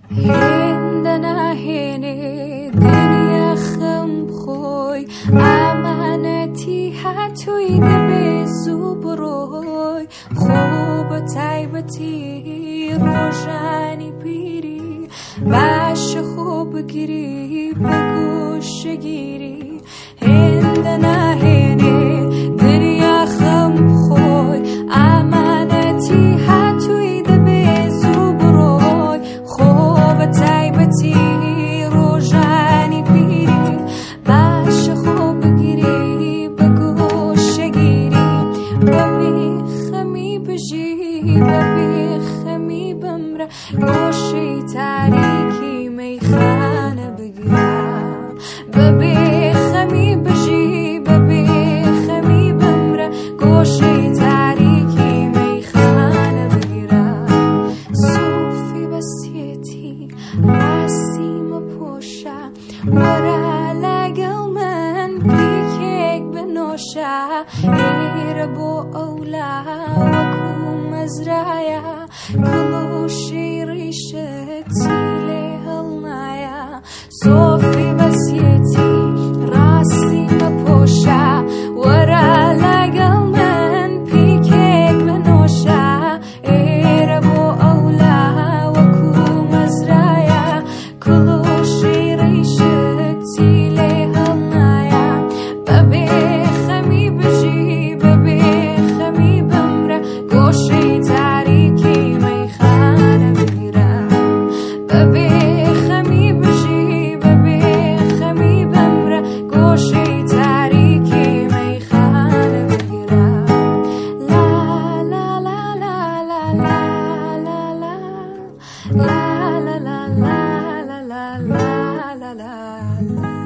هندنا هنه دنیا خم خوی امانتی حتوی دبی زوبروی خوب تایبتی روشانی پیری باش خوب گیری بگوش گیری هندنا هنه دنیا خم خوی امانتی حتوی دبی زوبروی خوب تایبتی روشانی پیری باش خوب گیری بگوش گیری ببی خمی بجی ببی خمی بمره گوشی تاریکی میخانه بگیرم ببی خمی بجی ببی خمی بمره گوشی تاریکی میخانه بگیرم صوفی بسیتی راسیم پوشا ورا لگل من بیکیک بنوشا ایر بو اولا وکو مزرایا کلوشی ریشه تیله هلنایا صوفی بسیتی راسیم پوشا ورا لگل من بیکیک بنوشا ایر بو اولا وکو مزرایا کلوشی ریشه تیله هلنایا ببی خمی بجی ببی خمی بمره گوشی تاریکی میخانه بگیرم ببی خمی بجی ببی خمی بمره گوشی تاریکی میخانه بگیرم لا لا لا لا لا لا لا لا لا لا لا لا لا لا لا لا